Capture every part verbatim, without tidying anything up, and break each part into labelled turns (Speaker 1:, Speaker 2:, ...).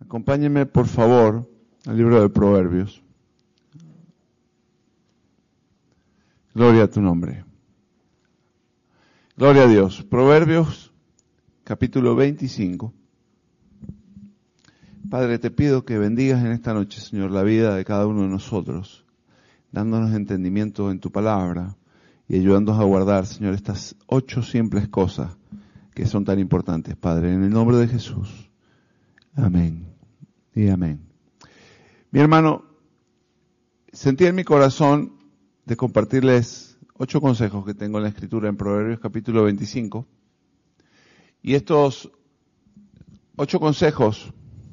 Speaker 1: Acompáñenme, por favor, al libro de Proverbios. Gloria a tu nombre. Gloria a Dios. Proverbios, capítulo veinticinco. Padre, te pido que bendigas en esta noche, Señor, la vida de cada uno de nosotros, dándonos entendimiento en tu palabra y ayudándonos a guardar, Señor, estas ocho simples cosas que son tan importantes, Padre, en el nombre de Jesús. Amén y amén. Mi hermano, sentí en mi corazón de compartirles ocho consejos que tengo en la Escritura en Proverbios capítulo veinticinco. Y estos ocho consejos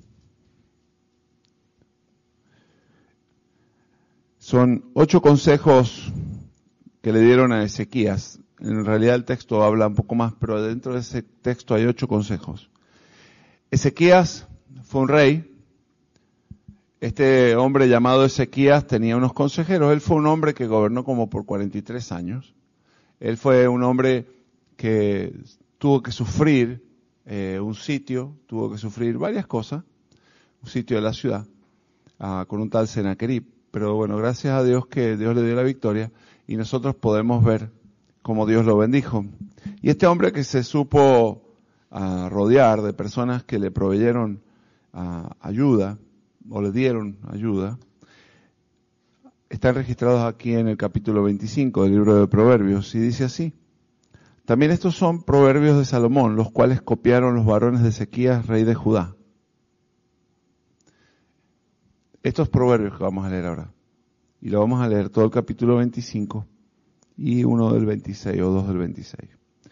Speaker 1: son ocho consejos que le dieron a Ezequías. En realidad el texto habla un poco más, pero dentro de ese texto hay ocho consejos. Ezequías fue un rey. Este hombre llamado Ezequías tenía unos consejeros. Él fue un hombre que gobernó como por cuarenta y tres años. Él fue un hombre que tuvo que sufrir eh, un sitio, tuvo que sufrir varias cosas, un sitio de la ciudad, uh, con un tal Senaquerib. Pero bueno, gracias a Dios que Dios le dio la victoria y nosotros podemos ver cómo Dios lo bendijo. Y este hombre que se supo uh, rodear de personas que le proveyeron uh, ayuda, o le dieron ayuda, están registrados aquí en el capítulo veinticinco del libro de Proverbios, y dice así: también estos son proverbios de Salomón, los cuales copiaron los varones de Ezequías, rey de Judá. Estos proverbios que vamos a leer ahora, y lo vamos a leer todo el capítulo veinticinco, y uno del veintiséis, o dos del veintiséis.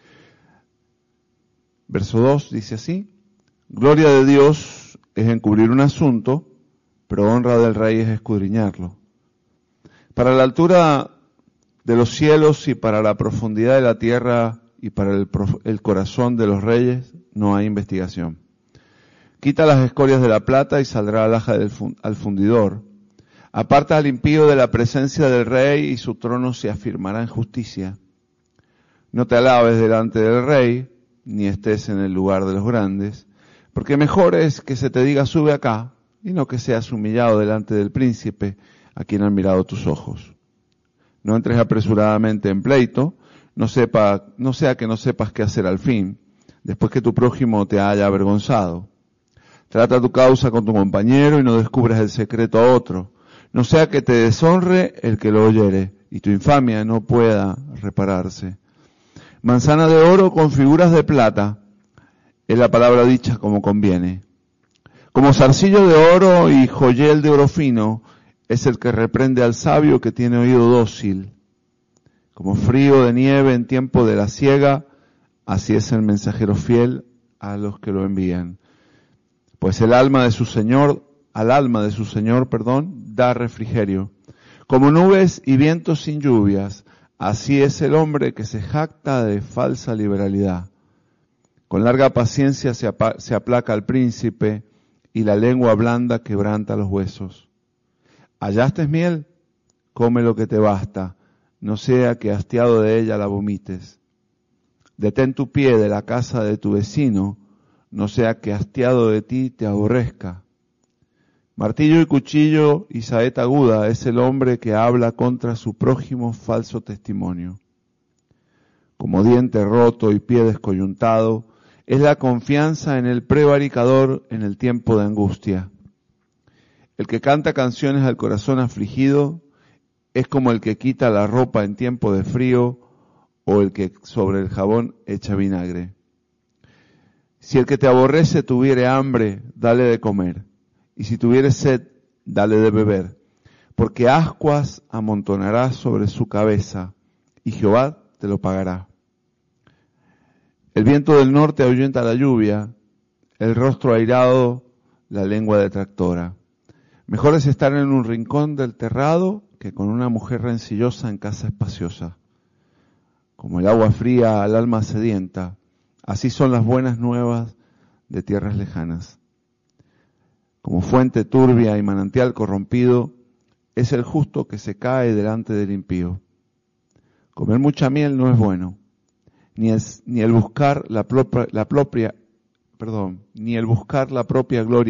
Speaker 1: Verso dos dice así: gloria de Dios es encubrir un asunto, pero honra del rey es escudriñarlo. Para la altura de los cielos y para la profundidad de la tierra y para el, el corazón de los reyes no hay investigación. Quita las escorias de la plata y saldrá alhaja del fun, al fundidor. Aparta al impío de la presencia del rey y su trono se afirmará en justicia. No te alabes delante del rey, ni estés en el lugar de los grandes, porque mejor es que se te diga sube acá, y no que seas humillado delante del príncipe a quien han mirado tus ojos. No entres apresuradamente en pleito, no sepa, no sea que no sepas qué hacer al fin, después que tu prójimo te haya avergonzado. Trata tu causa con tu compañero y no descubras el secreto a otro, no sea que te deshonre el que lo oyere y tu infamia no pueda repararse. Manzana de oro con figuras de plata es la palabra dicha como conviene. Como zarcillo de oro y joyel de oro fino es el que reprende al sabio que tiene oído dócil. Como frío de nieve en tiempo de la siega, así es el mensajero fiel a los que lo envían. Pues el alma de su Señor, al alma de su Señor, perdón, da refrigerio. Como nubes y vientos sin lluvias, así es el hombre que se jacta de falsa liberalidad. Con larga paciencia se, apa- se aplaca al príncipe, y la lengua blanda quebranta los huesos. ¿Hallaste miel? Come lo que te basta, no sea que hastiado de ella la vomites. Detén tu pie de la casa de tu vecino, no sea que hastiado de ti te aborrezca. Martillo y cuchillo y saeta aguda es el hombre que habla contra su prójimo falso testimonio. Como diente roto y pie descoyuntado, es la confianza en el prevaricador en el tiempo de angustia. El que canta canciones al corazón afligido es como el que quita la ropa en tiempo de frío o el que sobre el jabón echa vinagre. Si el que te aborrece tuviere hambre, dale de comer, y si tuviere sed, dale de beber, porque ascuas amontonarás sobre su cabeza, y Jehová te lo pagará. El viento del norte ahuyenta la lluvia, el rostro airado, la lengua detractora. Mejor es estar en un rincón del terrado que con una mujer rencillosa en casa espaciosa. Como el agua fría al alma sedienta, así son las buenas nuevas de tierras lejanas. Como fuente turbia y manantial corrompido, es el justo que se cae delante del impío. Comer mucha miel no es bueno. Ni el, ni el buscar la propia, la propia, perdón, ni el buscar la propia gloria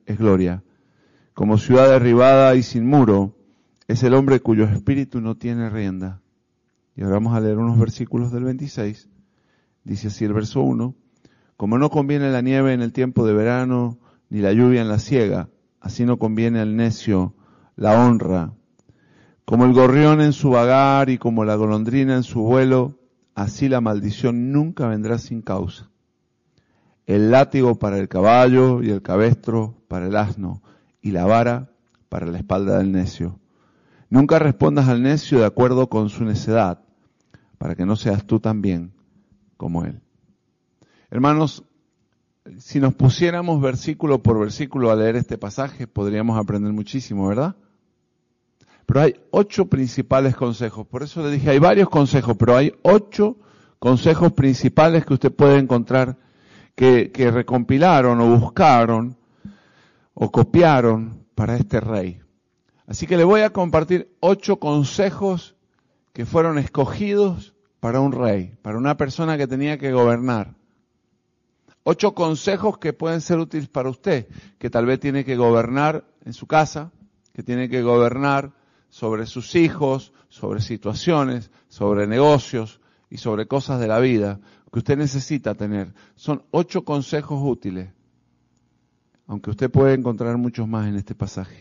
Speaker 1: es gloria. Como ciudad derribada y sin muro, es el hombre cuyo espíritu no tiene rienda. Y ahora vamos a leer unos versículos del veintiséis. Dice así el verso uno. Como no conviene la nieve en el tiempo de verano, ni la lluvia en la siega, así no conviene al necio la honra. Como el gorrión en su vagar y como la golondrina en su vuelo, así la maldición nunca vendrá sin causa. El látigo para el caballo y el cabestro para el asno, y la vara para la espalda del necio. Nunca respondas al necio de acuerdo con su necedad, para que no seas tú también como él. Hermanos, si nos pusiéramos versículo por versículo a leer este pasaje, podríamos aprender muchísimo, ¿verdad? Pero hay ocho principales consejos. Por eso le dije, hay varios consejos, pero hay ocho consejos principales que usted puede encontrar que, que recompilaron o buscaron o copiaron para este rey. Así que le voy a compartir ocho consejos que fueron escogidos para un rey, para una persona que tenía que gobernar. Ocho consejos que pueden ser útiles para usted, que tal vez tiene que gobernar en su casa, que tiene que gobernar sobre sus hijos, sobre situaciones, sobre negocios y sobre cosas de la vida que usted necesita tener. Son ocho consejos útiles, aunque usted puede encontrar muchos más en este pasaje.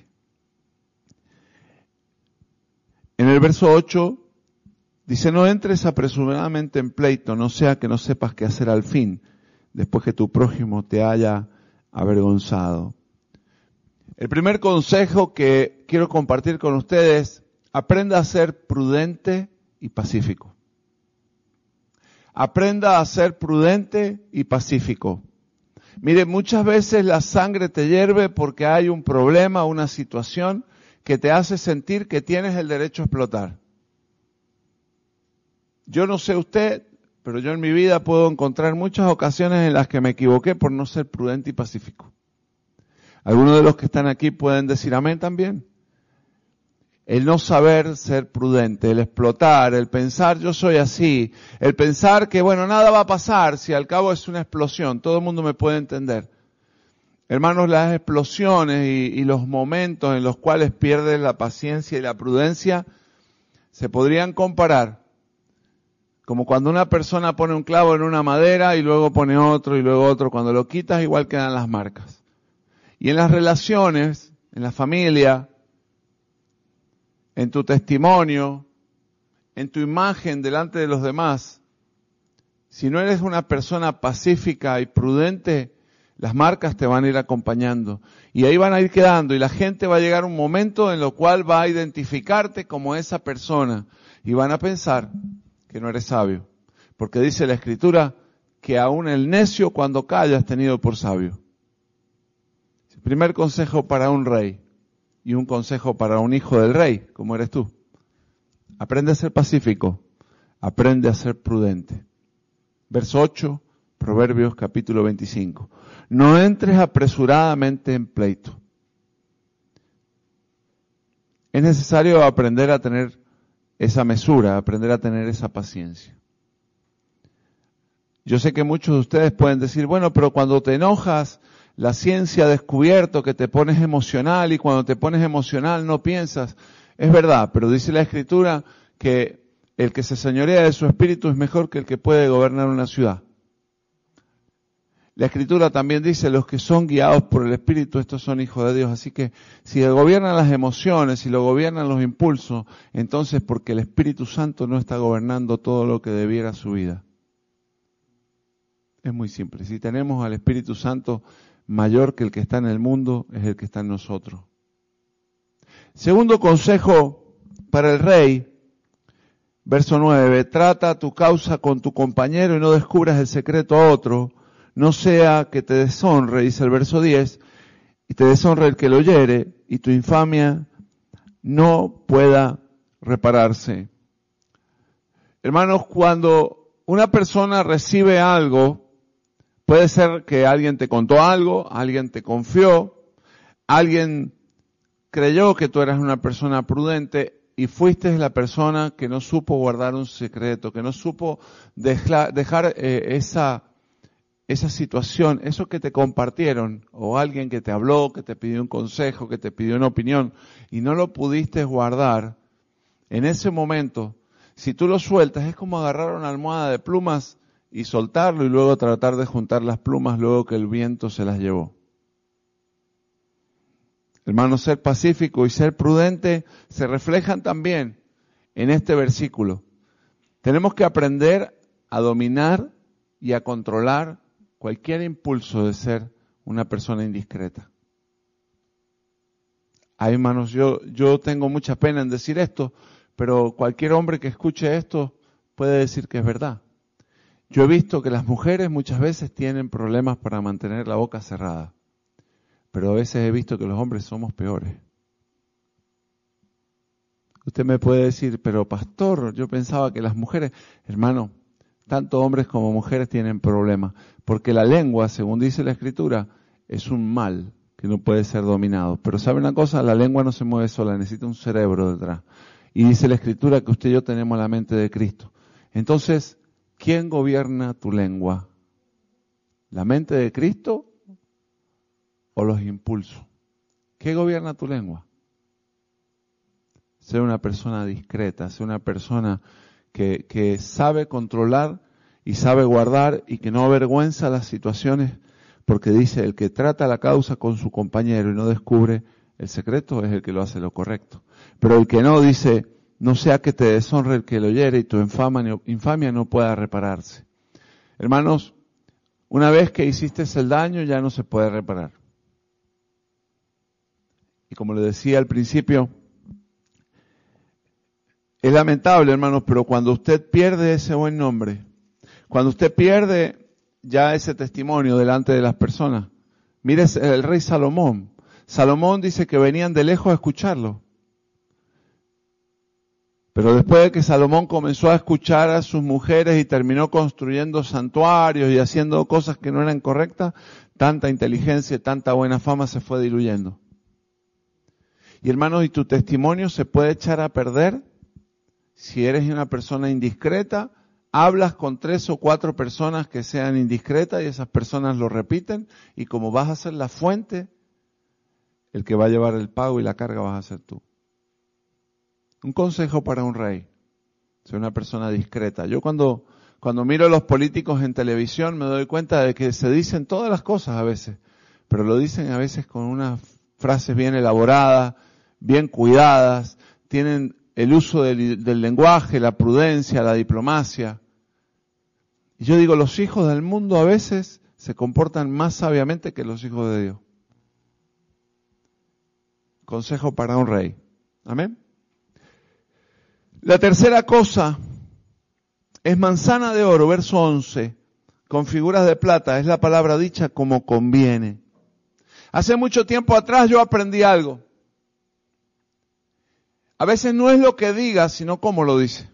Speaker 1: En el verso ocho dice, no entres apresuradamente en pleito, no sea que no sepas qué hacer al fin, después que tu prójimo te haya avergonzado. El primer consejo que quiero compartir con ustedes, aprenda a ser prudente y pacífico. Aprenda a ser prudente y pacífico. Mire, muchas veces la sangre te hierve porque hay un problema, una situación que te hace sentir que tienes el derecho a explotar. Yo no sé usted, pero yo en mi vida puedo encontrar muchas ocasiones en las que me equivoqué por no ser prudente y pacífico. Algunos de los que están aquí pueden decir amén también. El no saber ser prudente, el explotar, el pensar yo soy así, el pensar que bueno, nada va a pasar si al cabo es una explosión, todo el mundo me puede entender. Hermanos, las explosiones y, y los momentos en los cuales pierdes la paciencia y la prudencia se podrían comparar como cuando una persona pone un clavo en una madera y luego pone otro y luego otro. Cuando lo quitas igual quedan las marcas. Y en las relaciones, en la familia, en tu testimonio, en tu imagen delante de los demás, si no eres una persona pacífica y prudente, las marcas te van a ir acompañando. Y ahí van a ir quedando y la gente va a llegar un momento en lo cual va a identificarte como esa persona. Y van a pensar que no eres sabio. Porque dice la Escritura que aún el necio cuando calla es tenido por sabio. Primer consejo para un rey y un consejo para un hijo del rey, como eres tú. Aprende a ser pacífico, aprende a ser prudente. Verso ocho, Proverbios capítulo veinticinco. No entres apresuradamente en pleito. Es necesario aprender a tener esa mesura, aprender a tener esa paciencia. Yo sé que muchos de ustedes pueden decir, bueno, pero cuando te enojas, la ciencia ha descubierto que te pones emocional y cuando te pones emocional no piensas. Es verdad, pero dice la Escritura que el que se señorea de su espíritu es mejor que el que puede gobernar una ciudad. La Escritura también dice, los que son guiados por el Espíritu, estos son hijos de Dios. Así que si gobiernan las emociones, si lo gobiernan los impulsos, entonces porque el Espíritu Santo no está gobernando todo lo que debiera su vida. Es muy simple. Si tenemos al Espíritu Santo mayor que el que está en el mundo, es el que está en nosotros. Segundo consejo para el rey, verso nueve, trata tu causa con tu compañero y no descubras el secreto a otro, no sea que te deshonre, dice el verso diez, y te deshonre el que lo oyere, y tu infamia no pueda repararse. Hermanos, cuando una persona recibe algo, puede ser que alguien te contó algo, alguien te confió, alguien creyó que tú eras una persona prudente y fuiste la persona que no supo guardar un secreto, que no supo dejar, dejar eh, esa esa situación, eso que te compartieron, o alguien que te habló, que te pidió un consejo, que te pidió una opinión, y no lo pudiste guardar, en ese momento, si tú lo sueltas, es como agarrar una almohada de plumas y soltarlo y luego tratar de juntar las plumas luego que el viento se las llevó. Hermanos, ser pacífico y ser prudente se reflejan también en este versículo. Tenemos que aprender a dominar y a controlar cualquier impulso de ser una persona indiscreta. Ay, hermanos, yo, yo tengo mucha pena en decir esto, pero cualquier hombre que escuche esto puede decir que es verdad. Yo he visto que las mujeres muchas veces tienen problemas para mantener la boca cerrada, pero a veces he visto que los hombres somos peores. Usted me puede decir, pero pastor, yo pensaba que las mujeres, hermano, tanto hombres como mujeres tienen problemas, porque la lengua, según dice la Escritura, es un mal que no puede ser dominado. Pero ¿sabe una cosa? La lengua no se mueve sola, necesita un cerebro detrás. Y dice la Escritura que usted y yo tenemos la mente de Cristo. Entonces, ¿quién gobierna tu lengua? ¿La mente de Cristo o los impulsos? ¿Qué gobierna tu lengua? Ser una persona discreta, ser una persona que, que sabe controlar y sabe guardar y que no avergüenza las situaciones, porque dice, el que trata la causa con su compañero y no descubre el secreto es el que lo hace lo correcto. Pero el que no dice, no sea que te deshonre el que lo oyere y tu infamia, infamia no pueda repararse. Hermanos, una vez que hiciste el daño ya no se puede reparar. Y como le decía al principio, es lamentable, hermanos, pero cuando usted pierde ese buen nombre, cuando usted pierde ya ese testimonio delante de las personas, mire el rey Salomón. Salomón dice que venían de lejos a escucharlo. Pero después de que Salomón comenzó a escuchar a sus mujeres y terminó construyendo santuarios y haciendo cosas que no eran correctas, tanta inteligencia y tanta buena fama se fue diluyendo. Y hermanos, ¿y tu testimonio se puede echar a perder? Si eres una persona indiscreta, hablas con tres o cuatro personas que sean indiscretas y esas personas lo repiten, y como vas a ser la fuente, el que va a llevar el pago y la carga vas a ser tú. Un consejo para un rey: ser una persona discreta. Yo cuando, cuando miro a los políticos en televisión me doy cuenta de que se dicen todas las cosas a veces, pero lo dicen a veces con unas frases bien elaboradas, bien cuidadas, tienen el uso del, del lenguaje, la prudencia, la diplomacia. Y yo digo, los hijos del mundo a veces se comportan más sabiamente que los hijos de Dios. Consejo para un rey. Amén. La tercera cosa es manzana de oro, verso once, con figuras de plata. Es la palabra dicha como conviene. Hace mucho tiempo atrás yo aprendí algo. A veces no es lo que diga, sino cómo lo dice.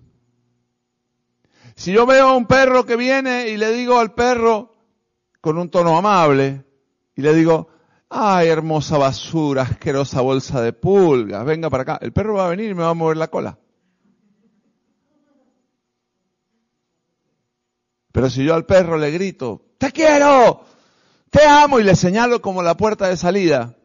Speaker 1: Si yo veo a un perro que viene y le digo al perro con un tono amable, y le digo, ay, hermosa basura, asquerosa bolsa de pulgas, venga para acá, el perro va a venir y me va a mover la cola. Pero si yo al perro le grito, te quiero, te amo, y le señalo como la puerta de salida,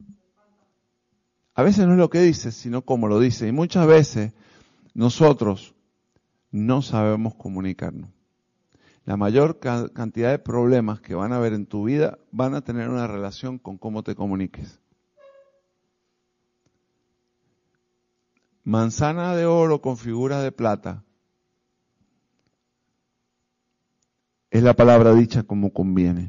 Speaker 1: a veces no es lo que dice, sino cómo lo dice. Y muchas veces nosotros no sabemos comunicarnos. La mayor ca- cantidad de problemas que van a haber en tu vida van a tener una relación con cómo te comuniques. Manzana de oro con figuras de plata es la palabra dicha como conviene.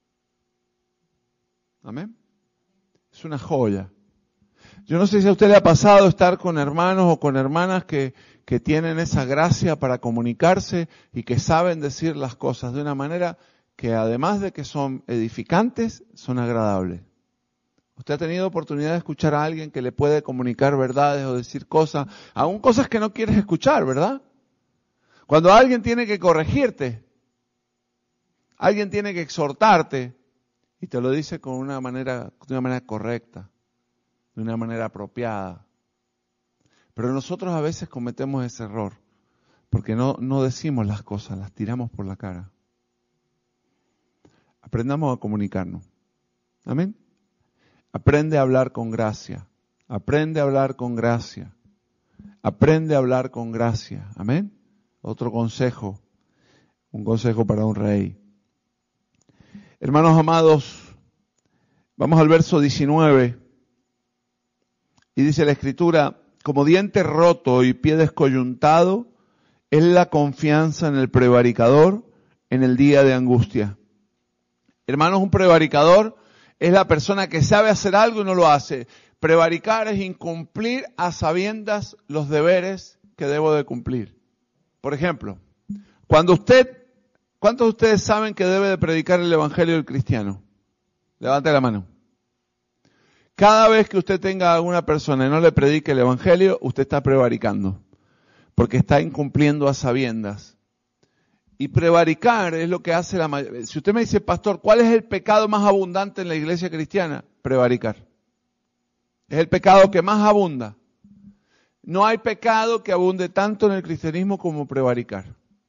Speaker 1: Amén. Es una joya. Yo no sé si a usted le ha pasado estar con hermanos o con hermanas que, que tienen esa gracia para comunicarse y que saben decir las cosas de una manera que, además de que son edificantes, son agradables. Usted ha tenido oportunidad de escuchar a alguien que le puede comunicar verdades o decir cosas, aún cosas que no quieres escuchar, ¿verdad? Cuando alguien tiene que corregirte, alguien tiene que exhortarte y te lo dice con una manera, de una manera correcta, de una manera apropiada. Pero nosotros a veces cometemos ese error, porque no, no decimos las cosas, las tiramos por la cara. Aprendamos a comunicarnos. Amén. Aprende a hablar con gracia. Aprende a hablar con gracia. Aprende a hablar con gracia. Amén. Otro consejo. Un consejo para un rey. Hermanos amados, vamos al verso diecinueve. Y dice la Escritura, como diente roto y pie descoyuntado, es la confianza en el prevaricador en el día de angustia. Hermanos, un prevaricador es la persona que sabe hacer algo y no lo hace. Prevaricar es incumplir a sabiendas los deberes que debo de cumplir. Por ejemplo, cuando usted, ¿cuántos de ustedes saben que debe de predicar el Evangelio del cristiano? Levante la mano. Cada vez que usted tenga a alguna persona y no le predique el Evangelio, usted está prevaricando, porque está incumpliendo a sabiendas. Y prevaricar es lo que hace la mayoría. Si usted me dice, pastor, ¿cuál es el pecado más abundante en la iglesia cristiana? Prevaricar. Es el pecado que más abunda. No hay pecado que abunde tanto en el cristianismo como prevaricar.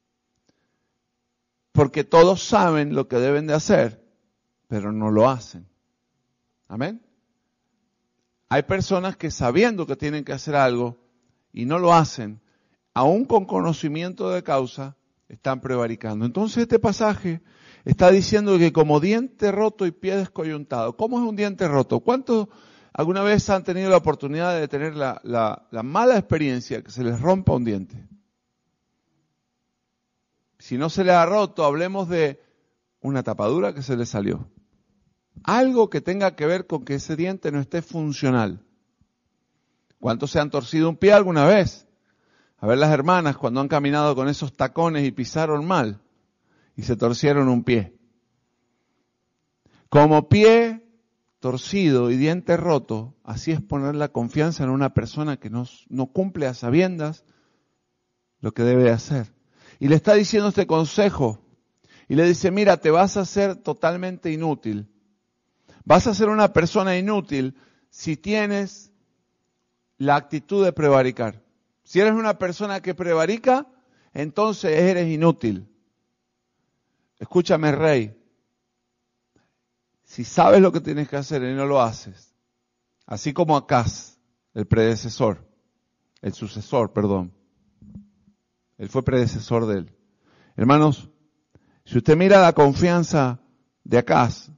Speaker 1: Porque todos saben lo que deben de hacer, pero no lo hacen. Amén. Hay personas que sabiendo que tienen que hacer algo y no lo hacen, aún con conocimiento de causa, están prevaricando. Entonces este pasaje está diciendo que como diente roto y pie descoyuntado. ¿Cómo es un diente roto? ¿Cuántos alguna vez han tenido la oportunidad de tener la, la, la mala experiencia que se les rompa un diente? Si no se le ha roto, hablemos de una tapadura que se le salió. Algo que tenga que ver con que ese diente no esté funcional. ¿Cuántos se han torcido un pie alguna vez? A ver las hermanas cuando han caminado con esos tacones y pisaron mal y se torcieron un pie. Como pie torcido y diente roto, así es poner la confianza en una persona que no, no cumple a sabiendas lo que debe hacer. Y le está diciendo este consejo y le dice, mira, te vas a hacer totalmente inútil. Vas a ser una persona inútil si tienes la actitud de prevaricar. Si eres una persona que prevarica, entonces eres inútil. Escúchame, rey. Si sabes lo que tienes que hacer y no lo haces, así como Acaz, el predecesor, el sucesor, perdón. Él fue predecesor de él. Hermanos, si usted mira la confianza de Acaz,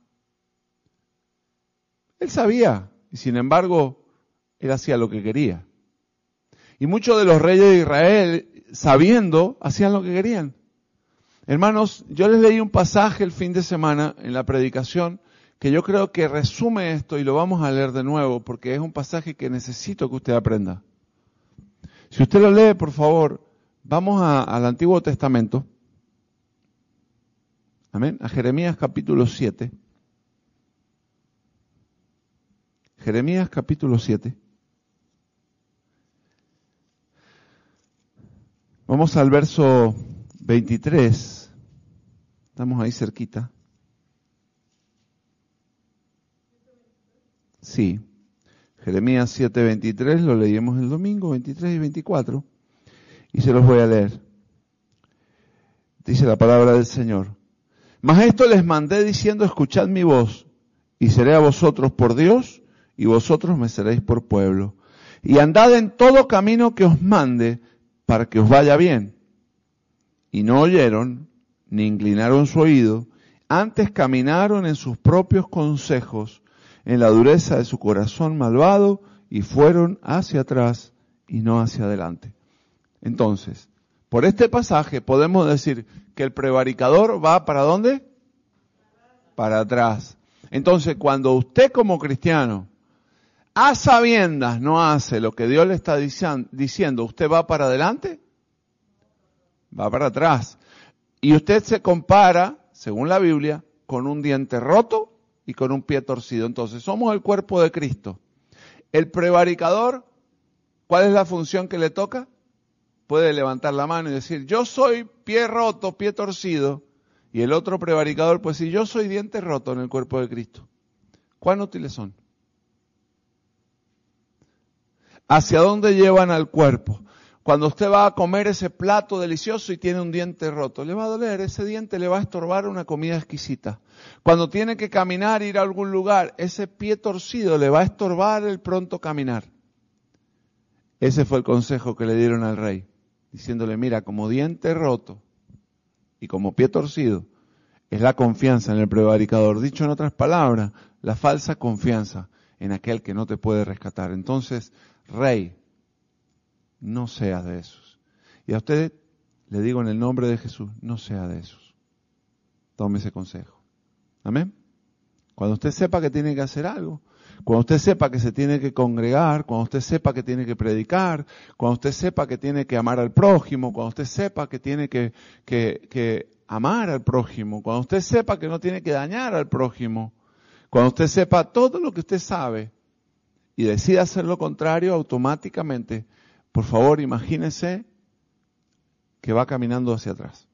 Speaker 1: él sabía, y sin embargo, él hacía lo que quería. Y muchos de los reyes de Israel, sabiendo, hacían lo que querían. Hermanos, yo les leí un pasaje el fin de semana en la predicación que yo creo que resume esto y lo vamos a leer de nuevo porque es un pasaje que necesito que usted aprenda. Si usted lo lee, por favor, vamos a, al Antiguo Testamento. Amén. A Jeremías capítulo siete. Jeremías capítulo siete. Vamos al verso veintitrés. Estamos ahí cerquita. Sí. Jeremías siete, veintitrés, lo leímos el domingo, veintitrés y veinticuatro. Y se los voy a leer. Dice la palabra del Señor. Mas esto les mandé diciendo, escuchad mi voz, y seré a vosotros por Dios, y vosotros me seréis por pueblo. Y andad en todo camino que os mande, para que os vaya bien. Y no oyeron, ni inclinaron su oído, antes caminaron en sus propios consejos, en la dureza de su corazón malvado, y fueron hacia atrás y no hacia adelante. Entonces, por este pasaje podemos decir que el prevaricador va ¿para dónde? Para atrás. Entonces, cuando usted como cristiano a sabiendas no hace lo que Dios le está diciendo, ¿usted va para adelante? Va para atrás. Y usted se compara, según la Biblia, con un diente roto y con un pie torcido. Entonces, somos el cuerpo de Cristo. El prevaricador, ¿cuál es la función que le toca? Puede levantar la mano y decir, yo soy pie roto, pie torcido. Y el otro prevaricador puede decir, yo soy diente roto en el cuerpo de Cristo. ¿Cuán útiles son? ¿Hacia dónde llevan al cuerpo? Cuando usted va a comer ese plato delicioso y tiene un diente roto, le va a doler, ese diente le va a estorbar una comida exquisita. Cuando tiene que caminar, ir a algún lugar, ese pie torcido le va a estorbar el pronto caminar. Ese fue el consejo que le dieron al rey, diciéndole, mira, como diente roto y como pie torcido, es la confianza en el prevaricador. Dicho en otras palabras, la falsa confianza en aquel que no te puede rescatar. Entonces, rey, no seas de esos. Y a usted le digo en el nombre de Jesús, no sea de esos. Tome ese consejo. Amén. Cuando usted sepa que tiene que hacer algo, cuando usted sepa que se tiene que congregar, cuando usted sepa que tiene que predicar, cuando usted sepa que tiene que amar al prójimo, cuando usted sepa que tiene que, que, que amar al prójimo, cuando usted sepa que no tiene que dañar al prójimo, cuando usted sepa todo lo que usted sabe y decida hacer lo contrario automáticamente, por favor imagínese que va caminando hacia atrás.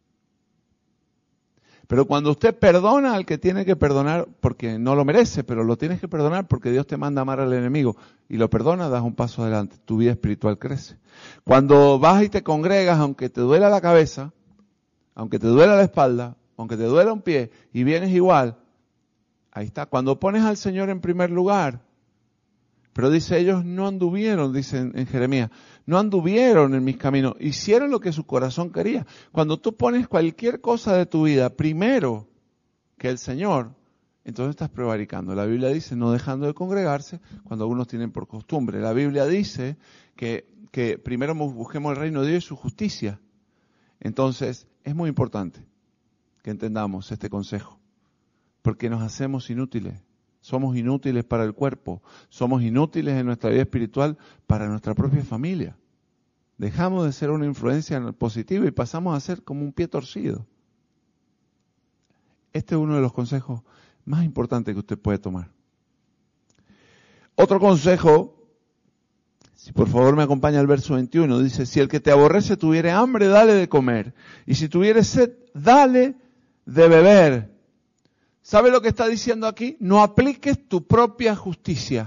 Speaker 1: Pero cuando usted perdona al que tiene que perdonar, porque no lo merece, pero lo tienes que perdonar porque Dios te manda a amar al enemigo, y lo perdonas, das un paso adelante, tu vida espiritual crece. Cuando vas y te congregas, aunque te duela la cabeza, aunque te duela la espalda, aunque te duela un pie, y vienes igual, ahí está. Cuando pones al Señor en primer lugar, pero dice, ellos no anduvieron, dice en, en Jeremías, no anduvieron en mis caminos, hicieron lo que su corazón quería. Cuando tú pones cualquier cosa de tu vida primero que el Señor, entonces estás prevaricando. La Biblia dice, no dejando de congregarse cuando algunos tienen por costumbre. La Biblia dice que, que primero busquemos el reino de Dios y su justicia. Entonces, es muy importante que entendamos este consejo, porque nos hacemos inútiles. Somos inútiles para el cuerpo, somos inútiles en nuestra vida espiritual para nuestra propia familia. Dejamos de ser una influencia positiva y pasamos a ser como un pie torcido. Este es uno de los consejos más importantes que usted puede tomar. Otro consejo, si por favor me acompaña al verso veintiuno, dice, si el que te aborrece tuviere hambre, dale de comer, y si tuviere sed, dale de beber. ¿Sabe lo que está diciendo aquí? No apliques tu propia justicia.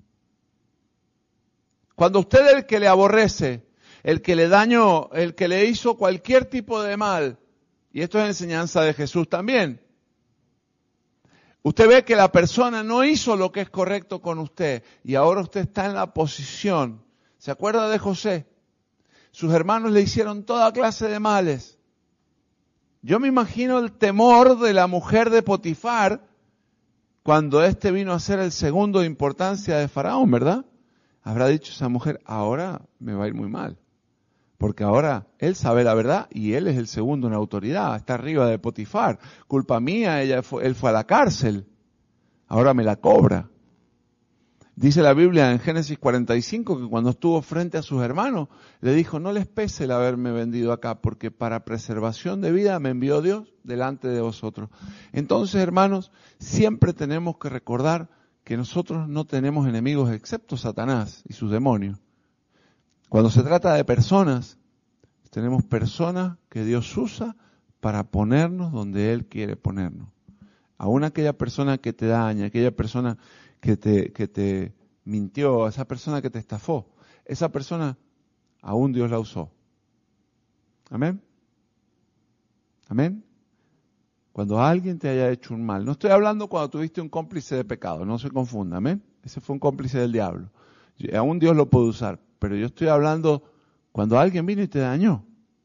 Speaker 1: Cuando usted el que le aborrece, el que le dañó, el que le hizo cualquier tipo de mal, y esto es enseñanza de Jesús también, usted ve que la persona no hizo lo que es correcto con usted, y ahora usted está en la posición. ¿Se acuerda de José? Sus hermanos le hicieron toda clase de males. Yo me imagino el temor de la mujer de Potifar cuando éste vino a ser el segundo de importancia de Faraón, ¿verdad? Habrá dicho esa mujer, ahora me va a ir muy mal, porque ahora él sabe la verdad y él es el segundo en autoridad, está arriba de Potifar. Culpa mía, ella fue, él fue a la cárcel, ahora me la cobra. Dice la Biblia en Génesis cuarenta y cinco que cuando estuvo frente a sus hermanos, le dijo, no les pese el haberme vendido acá, porque para preservación de vida me envió Dios delante de vosotros. Entonces, hermanos, siempre tenemos que recordar que nosotros no tenemos enemigos excepto Satanás y sus demonios. Cuando se trata de personas, tenemos personas que Dios usa para ponernos donde Él quiere ponernos. Aún aquella persona que te daña, aquella persona que te, que te mintió, esa persona que te estafó, esa persona aún Dios la usó. Amén. Amén. Cuando alguien te haya hecho un mal, no estoy hablando cuando tuviste un cómplice de pecado, no se confunda, amén. Ese fue un cómplice del diablo. Aún Dios lo puede usar, pero yo estoy hablando cuando alguien vino y te dañó.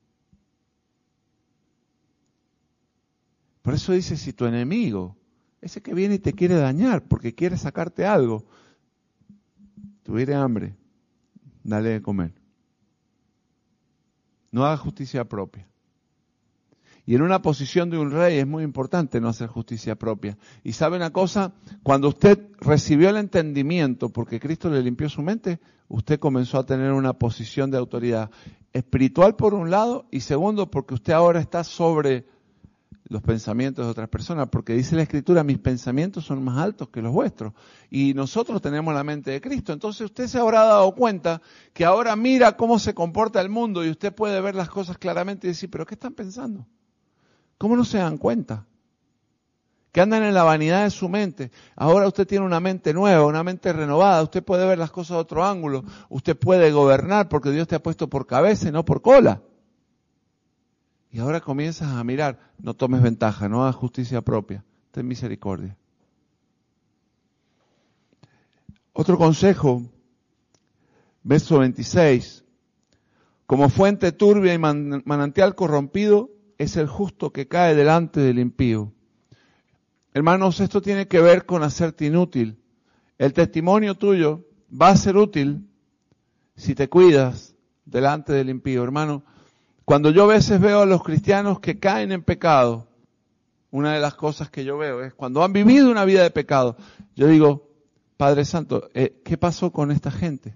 Speaker 1: Por eso dice, si tu enemigo, ese que viene y te quiere dañar porque quiere sacarte algo, tuviere hambre, dale de comer. No haga justicia propia. Y en una posición de un rey es muy importante no hacer justicia propia. Y sabe una cosa, cuando usted recibió el entendimiento porque Cristo le limpió su mente, usted comenzó a tener una posición de autoridad espiritual por un lado y segundo porque usted ahora está sobre los pensamientos de otras personas, porque dice la Escritura, mis pensamientos son más altos que los vuestros. Y nosotros tenemos la mente de Cristo. Entonces usted se habrá dado cuenta que ahora mira cómo se comporta el mundo y usted puede ver las cosas claramente y decir, ¿pero qué están pensando? ¿Cómo no se dan cuenta? que andan en la vanidad de su mente. Ahora usted tiene una mente nueva, una mente renovada, usted puede ver las cosas de otro ángulo, usted puede gobernar porque Dios te ha puesto por cabeza y no por cola. Y ahora comienzas a mirar, no tomes ventaja, no hagas justicia propia, ten misericordia. Otro consejo, verso veintiséis, como fuente turbia y man- manantial corrompido es el justo que cae delante del impío. Hermanos, esto tiene que ver con hacerte inútil. El testimonio tuyo va a ser útil si te cuidas delante del impío. Hermano, cuando yo a veces veo a los cristianos que caen en pecado, una de las cosas que yo veo es cuando han vivido una vida de pecado, yo digo, Padre Santo, eh, ¿qué pasó con esta gente?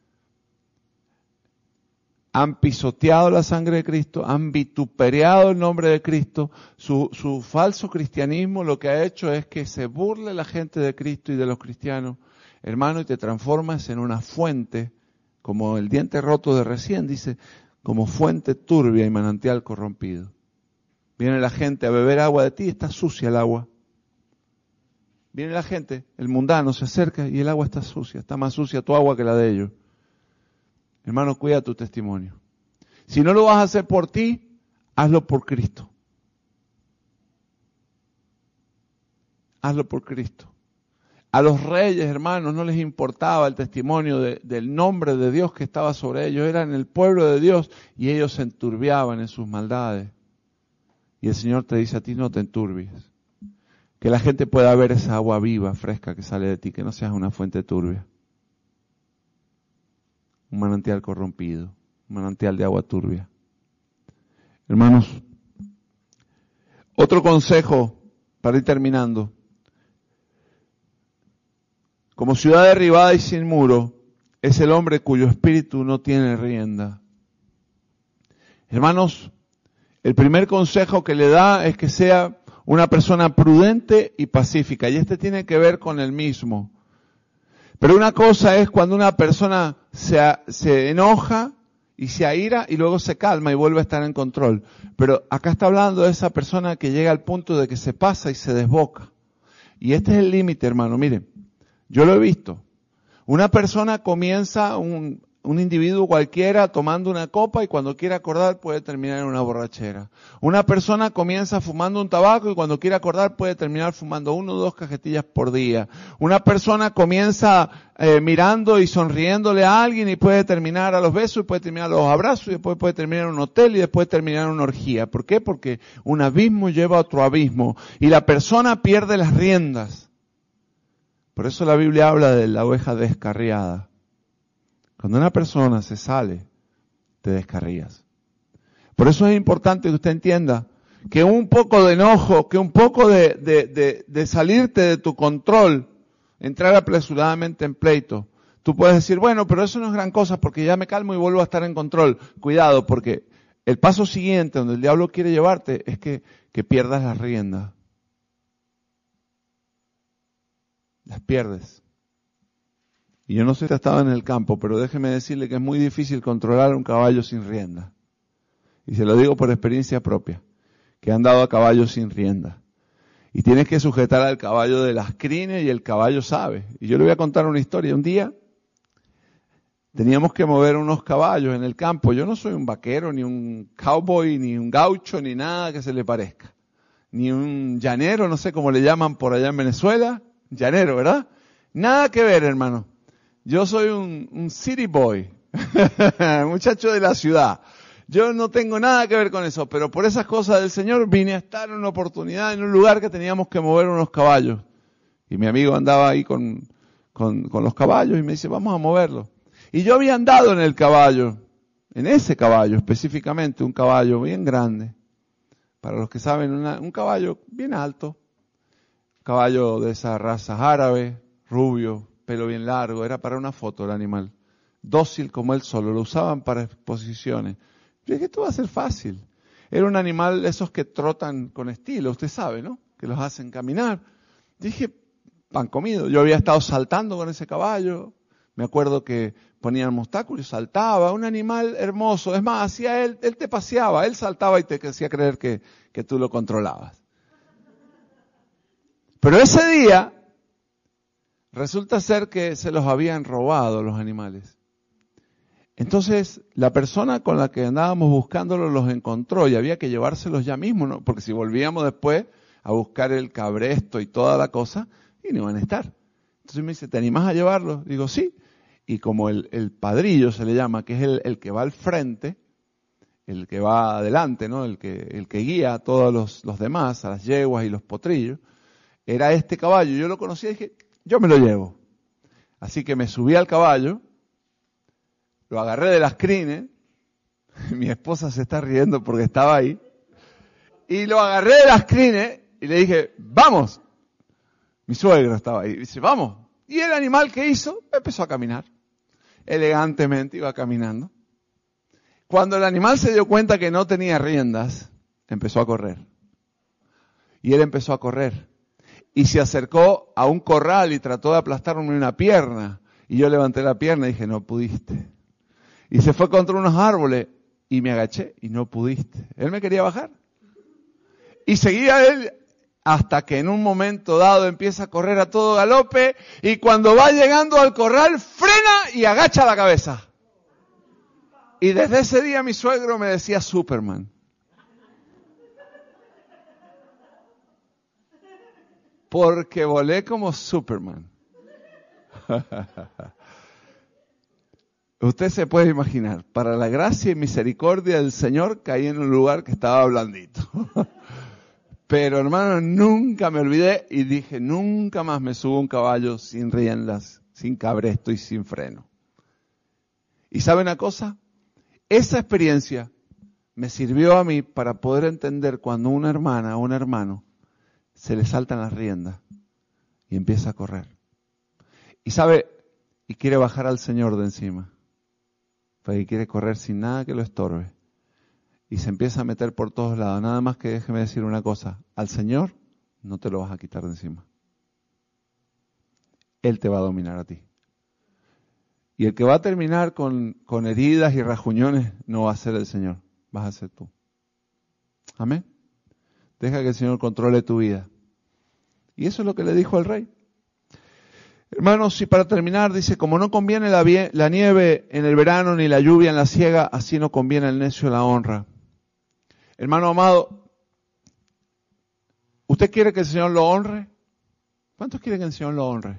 Speaker 1: Han pisoteado la sangre de Cristo, han vituperado el nombre de Cristo, su, su falso cristianismo lo que ha hecho es que se burle la gente de Cristo y de los cristianos, hermano, y te transformas en una fuente, como el diente roto de recién, dice, como fuente turbia y manantial corrompido. Viene la gente a beber agua de ti, está sucia el agua. Viene la gente, el mundano se acerca y el agua está sucia, está más sucia tu agua que la de ellos. Hermano, cuida tu testimonio. Si no lo vas a hacer por ti, hazlo por Cristo. Hazlo por Cristo. A los reyes, hermanos, no les importaba el testimonio de, del nombre de Dios que estaba sobre ellos. Eran el pueblo de Dios y ellos se enturbiaban en sus maldades. Y el Señor te dice a ti, no te enturbies. Que la gente pueda ver esa agua viva, fresca que sale de ti, que no seas una fuente turbia. Un manantial corrompido, un manantial de agua turbia. Hermanos, otro consejo para ir terminando. Como ciudad derribada y sin muro, es el hombre cuyo espíritu no tiene rienda. Hermanos, el primer consejo que le da es que sea una persona prudente y pacífica, y este tiene que ver con el mismo. Pero una cosa es cuando una persona se, se enoja y se aira y luego se calma y vuelve a estar en control. Pero acá está hablando de esa persona que llega al punto de que se pasa y se desboca. Y este es el límite, hermano. Miren, yo lo he visto. Una persona comienza, un, un individuo cualquiera, tomando una copa y cuando quiere acordar puede terminar en una borrachera. Una persona comienza fumando un tabaco y cuando quiere acordar puede terminar fumando uno o dos cajetillas por día. Una persona comienza eh, mirando y sonriéndole a alguien y puede terminar a los besos y puede terminar a los abrazos y después puede terminar en un hotel y después terminar en una orgía. ¿Por qué? Porque un abismo lleva a otro abismo y la persona pierde las riendas. Por eso la Biblia habla de la oveja descarriada. Cuando una persona se sale, te descarrías. Por eso es importante que usted entienda que un poco de enojo, que un poco de, de, de, de salirte de tu control, entrar apresuradamente en pleito. Tú puedes decir, bueno, pero eso no es gran cosa porque ya me calmo y vuelvo a estar en control. Cuidado, porque el paso siguiente donde el diablo quiere llevarte es que, que pierdas las riendas. Las pierdes. Y yo no sé si ha estado en el campo, pero déjeme decirle que es muy difícil controlar un caballo sin rienda. Y se lo digo por experiencia propia, que he andado a caballo sin rienda. Y tienes que sujetar al caballo de las crines y el caballo sabe. Y yo le voy a contar una historia. Un día teníamos que mover unos caballos en el campo. Yo no soy un vaquero, ni un cowboy, ni un gaucho, ni nada que se le parezca. Ni un llanero, no sé cómo le llaman por allá en Venezuela. Llanero, ¿verdad? Nada que ver, hermano. Yo soy un, un city boy, muchacho de la ciudad. Yo no tengo nada que ver con eso, pero por esas cosas del Señor vine a estar en una oportunidad en un lugar que teníamos que mover unos caballos. Y mi amigo andaba ahí con, con, con los caballos y me dice, vamos a moverlo. Y yo había andado en el caballo, en ese caballo específicamente, un caballo bien grande. Para los que saben, una, un caballo bien alto, caballo de esa raza árabe, rubio, pelo bien largo, era para una foto el animal. Dócil como él solo, lo usaban para exposiciones. Yo dije, esto va a ser fácil. Era un animal de esos que trotan con estilo, usted sabe, ¿no? Que los hacen caminar. Dije, pan comido. Yo había estado saltando con ese caballo. Me acuerdo que ponían obstáculos y saltaba. Un animal hermoso. Es más, hacía él, él te paseaba, él saltaba y te hacía creer que, que tú lo controlabas. Pero ese día resulta ser que se los habían robado los animales. Entonces, la persona con la que andábamos buscándolos los encontró y había que llevárselos ya mismo, ¿no? Porque si volvíamos después a buscar el cabresto y toda la cosa, y no iban a estar. Entonces me dice, ¿te animás a llevarlos? Digo, sí. Y como el, el padrillo se le llama, que es el, el que va al frente, el que va adelante, ¿no? El que, el que guía a todos los, los demás, a las yeguas y los potrillos, era este caballo. Yo lo conocía y dije, yo me lo llevo. Así que me subí al caballo, lo agarré de las crines, mi esposa se está riendo porque estaba ahí, y lo agarré de las crines y le dije, vamos. Mi suegro estaba ahí, y dice, vamos. Y el animal que hizo, empezó a caminar. Elegantemente iba caminando. Cuando el animal se dio cuenta que no tenía riendas, empezó a correr. Y él empezó a correr. Y se acercó a un corral y trató de aplastarme una pierna. Y yo levanté la pierna y dije, no pudiste. Y se fue contra unos árboles y me agaché y no pudiste. Él me quería bajar. Y seguía él hasta que en un momento dado empieza a correr a todo galope y cuando va llegando al corral frena y agacha la cabeza. Y desde ese día mi suegro me decía Superman. Porque volé como Superman. Usted se puede imaginar, para la gracia y misericordia del Señor caí en un lugar que estaba blandito. Pero hermano, nunca me olvidé y dije, nunca más me subo a un caballo sin riendas, sin cabresto y sin freno. ¿Y sabe una cosa? Esa experiencia me sirvió a mí para poder entender cuando una hermana o un hermano se le saltan las riendas y empieza a correr. Y sabe, y quiere bajar al Señor de encima. Porque quiere correr sin nada que lo estorbe. Y se empieza a meter por todos lados. Nada más que déjeme decir una cosa. Al Señor no te lo vas a quitar de encima. Él te va a dominar a ti. Y el que va a terminar con, con heridas y rajuñones no va a ser el Señor. Vas a ser tú. Amén. Deja que el Señor controle tu vida. Y eso es lo que le dijo al rey. Hermanos, y para terminar, dice, como no conviene la, vie- la nieve en el verano ni la lluvia en la siega, así no conviene el necio la honra. Hermano amado, ¿usted quiere que el Señor lo honre? ¿Cuántos quieren que el Señor lo honre?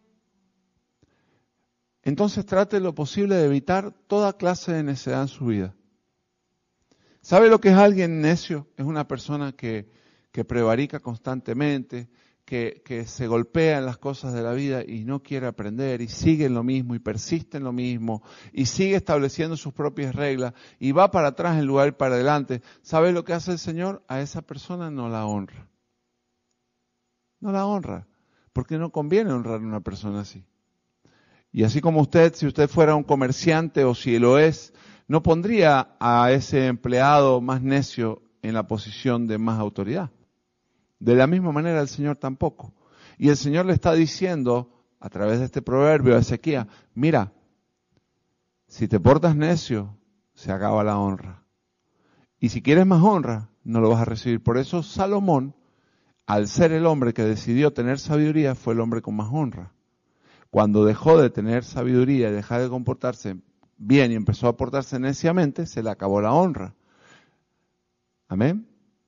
Speaker 1: Entonces trate lo posible de evitar toda clase de necedad en su vida. ¿Sabe lo que es alguien necio? Es una persona que, que prevarica constantemente, Que, que se golpea en las cosas de la vida y no quiere aprender y sigue en lo mismo y persiste en lo mismo y sigue estableciendo sus propias reglas y va para atrás en lugar de ir para adelante. ¿Sabe lo que hace el Señor? A esa persona no la honra. No la honra, porque no conviene honrar a una persona así. Y así como usted, si usted fuera un comerciante o si lo es, no pondría a ese empleado más necio en la posición de más autoridad. De la misma manera el Señor tampoco. Y el Señor le está diciendo, a través de este proverbio a Ezequías, mira, si te portas necio, se acaba la honra. Y si quieres más honra, no lo vas a recibir. Por eso Salomón, al ser el hombre que decidió tener sabiduría, fue el hombre con más honra. Cuando dejó de tener sabiduría y dejar de comportarse bien y empezó a portarse neciamente, se le acabó la honra. Amén.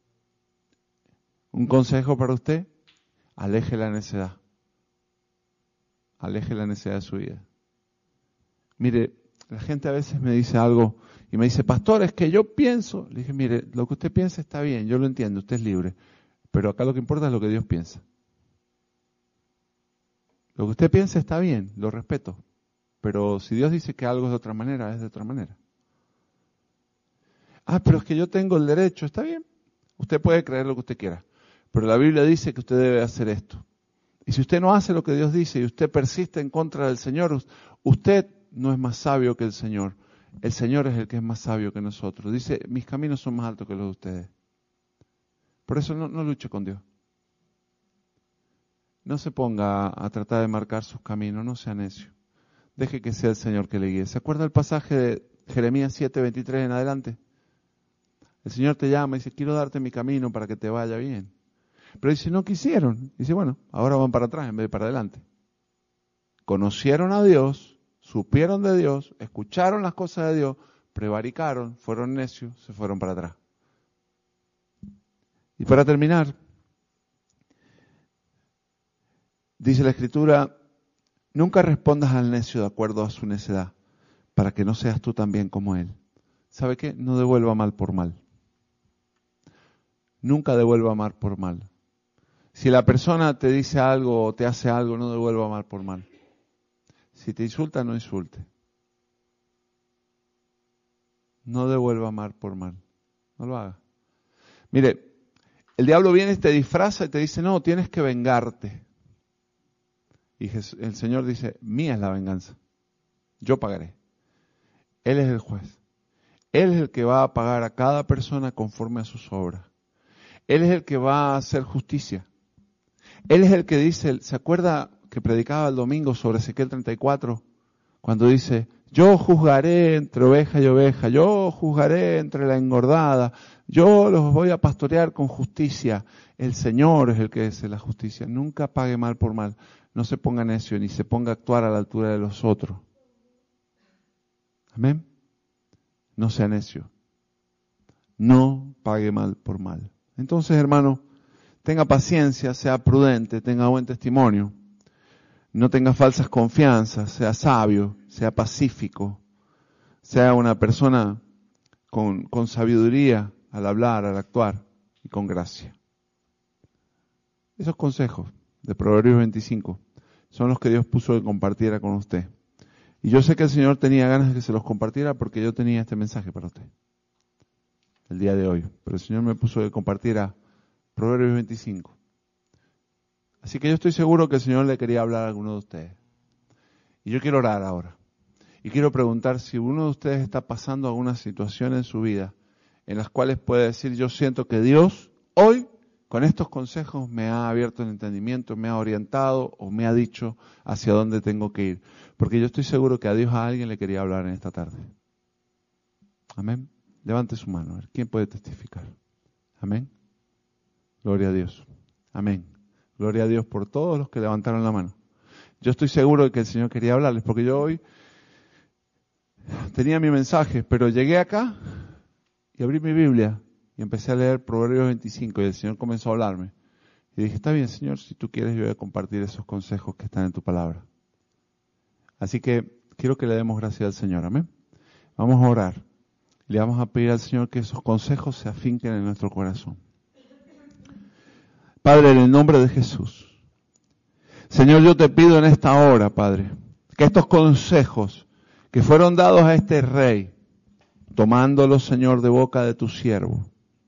Speaker 1: Un consejo para usted, aleje la necedad. Aleje la necedad de su vida. Mire, la gente a veces me dice algo y me dice, pastor, es que yo pienso. Le dije, mire, lo que usted piensa está bien, yo lo entiendo, usted es libre. Pero acá lo que importa es lo que Dios piensa. Lo que usted piensa está bien, lo respeto. Pero si Dios dice que algo es de otra manera, es de otra manera. Ah, pero es que yo tengo el derecho, está bien. Usted puede creer lo que usted quiera. Pero la Biblia dice que usted debe hacer esto. Y si usted no hace lo que Dios dice y usted persiste en contra del Señor, usted no es más sabio que el Señor. El Señor es el que es más sabio que nosotros. Dice, mis caminos son más altos que los de ustedes. Por eso no, no luche con Dios. No se ponga a, a tratar de marcar sus caminos, no sea necio. Deje que sea el Señor que le guíe. ¿Se acuerda el pasaje de Jeremías siete veintitrés en adelante? El Señor te llama y dice, quiero darte mi camino para que te vaya bien. Pero dice, no quisieron. Dice, bueno, ahora van para atrás en vez de para adelante. Conocieron a Dios, supieron de Dios, escucharon las cosas de Dios, prevaricaron, fueron necios, se fueron para atrás. Y para terminar, dice la Escritura, nunca respondas al necio de acuerdo a su necedad, para que no seas tú también como él. ¿Sabe qué? No devuelva mal por mal. Nunca devuelva mal por mal. Si la persona te dice algo o te hace algo, no devuelva mal por mal. Si te insulta, no insulte. No devuelva mal por mal. No lo haga. Mire, el diablo viene y te disfraza y te dice, no, tienes que vengarte. Y el Señor dice, mía es la venganza. Yo pagaré. Él es el juez. Él es el que va a pagar a cada persona conforme a sus obras. Él es el que va a hacer justicia. Él es el que dice, ¿se acuerda que predicaba el domingo sobre Ezequiel treinta y cuatro? Cuando dice, yo juzgaré entre oveja y oveja, yo juzgaré entre la engordada, yo los voy a pastorear con justicia. El Señor es el que hace la justicia. Nunca pague mal por mal. No se ponga necio ni se ponga a actuar a la altura de los otros. Amén. No sea necio. No pague mal por mal. Entonces, hermano, tenga paciencia, sea prudente, tenga buen testimonio. No tenga falsas confianzas, sea sabio, sea pacífico, sea una persona con, con sabiduría al hablar, al actuar y con gracia. Esos consejos de Proverbios veinticinco son los que Dios puso que compartiera con usted. Y yo sé que el Señor tenía ganas de que se los compartiera porque yo tenía este mensaje para usted el día de hoy. Pero el Señor me puso que compartiera Proverbios veinticinco. Así que yo estoy seguro que el Señor le quería hablar a alguno de ustedes. Y yo quiero orar ahora. Y quiero preguntar si uno de ustedes está pasando alguna situación en su vida en las cuales puede decir, yo siento que Dios hoy con estos consejos me ha abierto el entendimiento, me ha orientado o me ha dicho hacia dónde tengo que ir. Porque yo estoy seguro que a Dios a alguien le quería hablar en esta tarde. Amén. Levante su mano. A ver, ¿quién puede testificar? Amén. Gloria a Dios. Amén. Gloria a Dios por todos los que levantaron la mano. Yo estoy seguro de que el Señor quería hablarles, porque yo hoy tenía mi mensaje, pero llegué acá y abrí mi Biblia y empecé a leer Proverbios veinticinco y el Señor comenzó a hablarme. Y dije, está bien, Señor, si tú quieres yo voy a compartir esos consejos que están en tu palabra. Así que quiero que le demos gracias al Señor. Amén. Vamos a orar. Le vamos a pedir al Señor que esos consejos se afinquen en nuestro corazón. Padre, en el nombre de Jesús. Señor, yo te pido en esta hora, Padre, que estos consejos que fueron dados a este rey, tomándolos, Señor, de boca de tu siervo,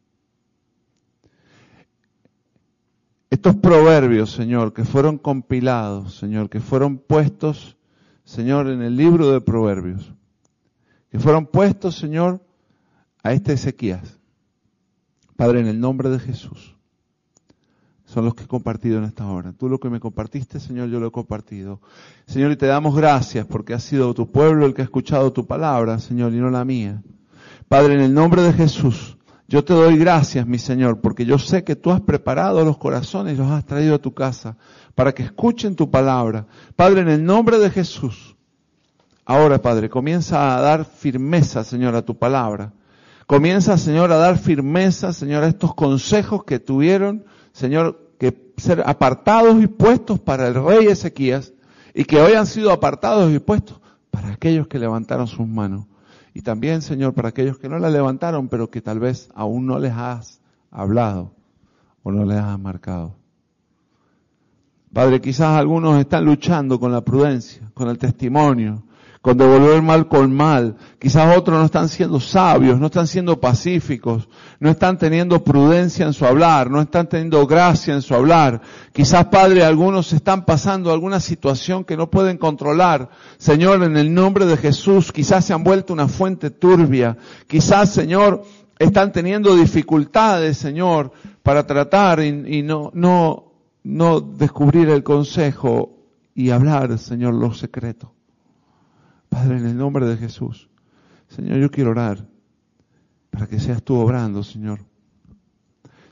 Speaker 1: estos proverbios, Señor, que fueron compilados, Señor, que fueron puestos, Señor, en el libro de Proverbios, que fueron puestos, Señor, a este Ezequías. Padre, en el nombre de Jesús, son los que he compartido en esta hora. Tú lo que me compartiste, Señor, yo lo he compartido. Señor, y te damos gracias porque ha sido tu pueblo el que ha escuchado tu palabra, Señor, y no la mía. Padre, en el nombre de Jesús, yo te doy gracias, mi Señor, porque yo sé que tú has preparado los corazones y los has traído a tu casa para que escuchen tu palabra. Padre, en el nombre de Jesús, ahora, Padre, comienza a dar firmeza, Señor, a tu palabra. Comienza, Señor, a dar firmeza, Señor, a estos consejos que tuvieron, Señor, que ser apartados y puestos para el rey Ezequías y que hoy han sido apartados y puestos para aquellos que levantaron sus manos. Y también, Señor, para aquellos que no la levantaron, pero que tal vez aún no les has hablado o no les has marcado. Padre, quizás algunos están luchando con la prudencia, con el testimonio, con devolver mal con mal. Quizás otros no están siendo sabios, no están siendo pacíficos, no están teniendo prudencia en su hablar, no están teniendo gracia en su hablar. Quizás, Padre, algunos están pasando alguna situación que no pueden controlar. Señor, en el nombre de Jesús, quizás se han vuelto una fuente turbia. Quizás, Señor, están teniendo dificultades, Señor, para tratar y, y no, no, no descubrir el consejo y hablar, Señor, los secretos. Padre, en el nombre de Jesús, Señor, yo quiero orar para que seas tú obrando, Señor.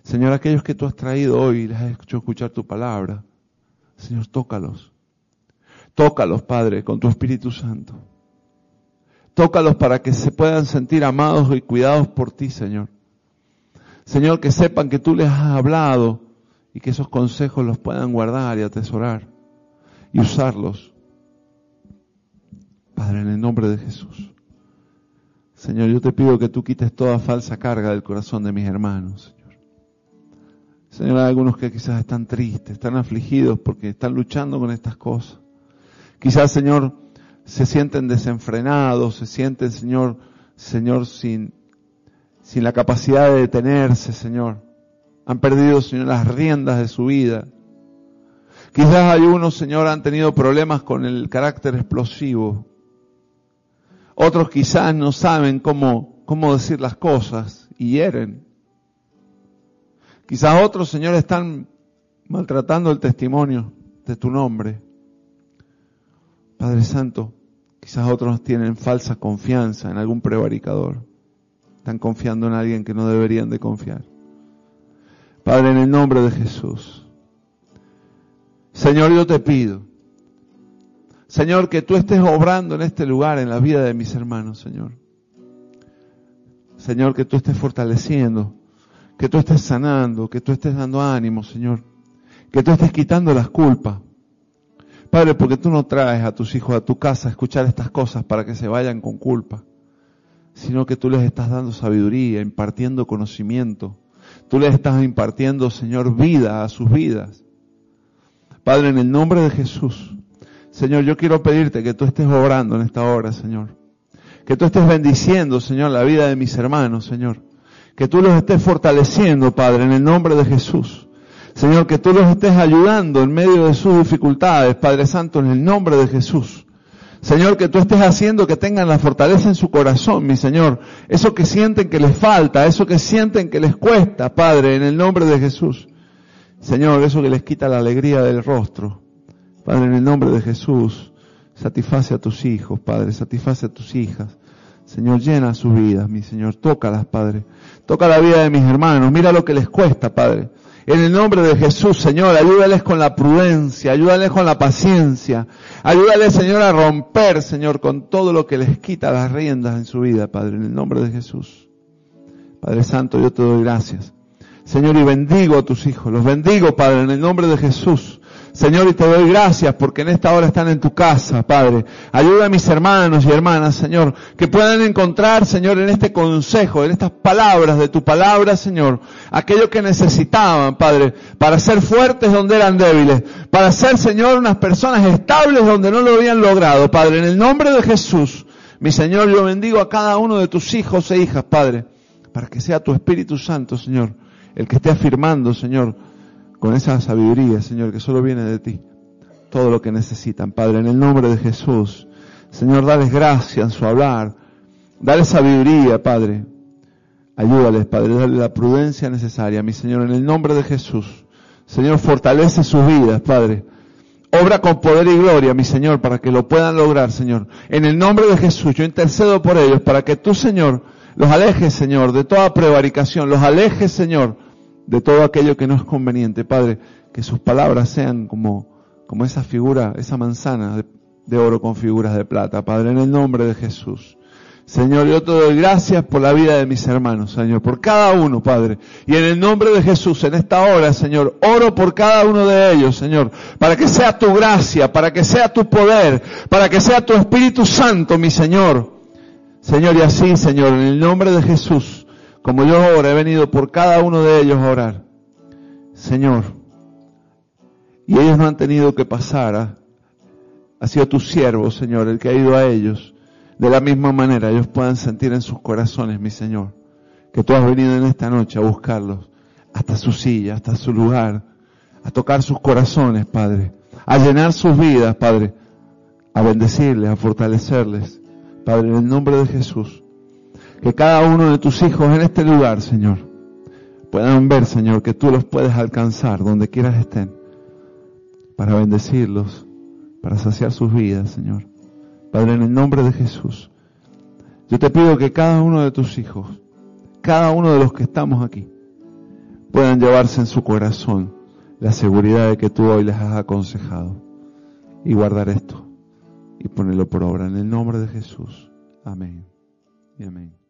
Speaker 1: Señor, aquellos que tú has traído hoy y les has hecho escuchar tu palabra, Señor, tócalos. Tócalos, Padre, con tu Espíritu Santo. Tócalos para que se puedan sentir amados y cuidados por ti, Señor. Señor, que sepan que tú les has hablado y que esos consejos los puedan guardar y atesorar y usarlos. Padre, en el nombre de Jesús. Señor, yo te pido que tú quites toda falsa carga del corazón de mis hermanos, Señor. Señor, hay algunos que quizás están tristes, están afligidos porque están luchando con estas cosas. Quizás, Señor, se sienten desenfrenados, se sienten, Señor, Señor, sin, sin la capacidad de detenerse, Señor. Han perdido, Señor, las riendas de su vida. Quizás hay unos, Señor, han tenido problemas con el carácter explosivo. Otros quizás no saben cómo, cómo decir las cosas y hieren. Quizás otros, Señor, están maltratando el testimonio de tu nombre. Padre Santo, quizás otros tienen falsa confianza en algún prevaricador. Están confiando en alguien que no deberían de confiar. Padre, en el nombre de Jesús. Señor, yo te pido, Señor, que tú estés obrando en este lugar, en la vida de mis hermanos, Señor. Señor, que tú estés fortaleciendo, que tú estés sanando, que tú estés dando ánimo, Señor. Que tú estés quitando las culpas. Padre, porque tú no traes a tus hijos a tu casa a escuchar estas cosas para que se vayan con culpa, sino que tú les estás dando sabiduría, impartiendo conocimiento. Tú les estás impartiendo, Señor, vida a sus vidas. Padre, en el nombre de Jesús, Señor, yo quiero pedirte que tú estés obrando en esta hora, Señor. Que tú estés bendiciendo, Señor, la vida de mis hermanos, Señor. Que tú los estés fortaleciendo, Padre, en el nombre de Jesús. Señor, que tú los estés ayudando en medio de sus dificultades, Padre Santo, en el nombre de Jesús. Señor, que tú estés haciendo que tengan la fortaleza en su corazón, mi Señor. Eso que sienten que les falta, eso que sienten que les cuesta, Padre, en el nombre de Jesús. Señor, eso que les quita la alegría del rostro. Padre, en el nombre de Jesús, satisface a tus hijos, Padre, satisface a tus hijas. Señor, llena sus vidas, mi Señor, tócalas, Padre. Toca la vida de mis hermanos, mira lo que les cuesta, Padre. En el nombre de Jesús, Señor, ayúdales con la prudencia, ayúdales con la paciencia. Ayúdales, Señor, a romper, Señor, con todo lo que les quita las riendas en su vida, Padre, en el nombre de Jesús. Padre Santo, yo te doy gracias. Señor, y bendigo a tus hijos, los bendigo, Padre, en el nombre de Jesús. Señor, y te doy gracias porque en esta hora están en tu casa, Padre. Ayuda a mis hermanos y hermanas, Señor, que puedan encontrar, Señor, en este consejo, en estas palabras de tu palabra, Señor, aquello que necesitaban, Padre, para ser fuertes donde eran débiles, para ser, Señor, unas personas estables donde no lo habían logrado, Padre. En el nombre de Jesús, mi Señor, yo bendigo a cada uno de tus hijos e hijas, Padre, para que sea tu Espíritu Santo, Señor, el que esté afirmando, Señor, con esa sabiduría, Señor, que solo viene de ti, todo lo que necesitan, Padre, en el nombre de Jesús. Señor, dales gracia en su hablar, dales sabiduría, Padre. Ayúdales, Padre, dale la prudencia necesaria, mi Señor, en el nombre de Jesús. Señor, fortalece sus vidas, Padre. Obra con poder y gloria, mi Señor, para que lo puedan lograr, Señor. En el nombre de Jesús, yo intercedo por ellos, para que tú, Señor, los alejes, Señor, de toda prevaricación, los alejes, Señor, de todo aquello que no es conveniente, Padre, que sus palabras sean como, como esa figura, esa manzana de, de oro con figuras de plata, Padre, en el nombre de Jesús. Señor, yo te doy gracias por la vida de mis hermanos, Señor, por cada uno, Padre, y en el nombre de Jesús, en esta hora, Señor, oro por cada uno de ellos, Señor, para que sea tu gracia, para que sea tu poder, para que sea tu Espíritu Santo, mi Señor. Señor, y así, Señor, en el nombre de Jesús, como yo ahora he venido por cada uno de ellos a orar, Señor, y ellos no han tenido que pasar, ¿eh? Ha sido tu siervo, Señor, el que ha ido a ellos. De la misma manera, ellos puedan sentir en sus corazones, mi Señor, que tú has venido en esta noche a buscarlos, hasta su silla, hasta su lugar, a tocar sus corazones, Padre, a llenar sus vidas, Padre, a bendecirles, a fortalecerles, Padre, en el nombre de Jesús. Que cada uno de tus hijos en este lugar, Señor, puedan ver, Señor, que tú los puedes alcanzar donde quieras estén, para bendecirlos, para saciar sus vidas, Señor. Padre, en el nombre de Jesús, yo te pido que cada uno de tus hijos, cada uno de los que estamos aquí, puedan llevarse en su corazón la seguridad de que tú hoy les has aconsejado y guardar esto y ponerlo por obra en el nombre de Jesús. Amén y amén.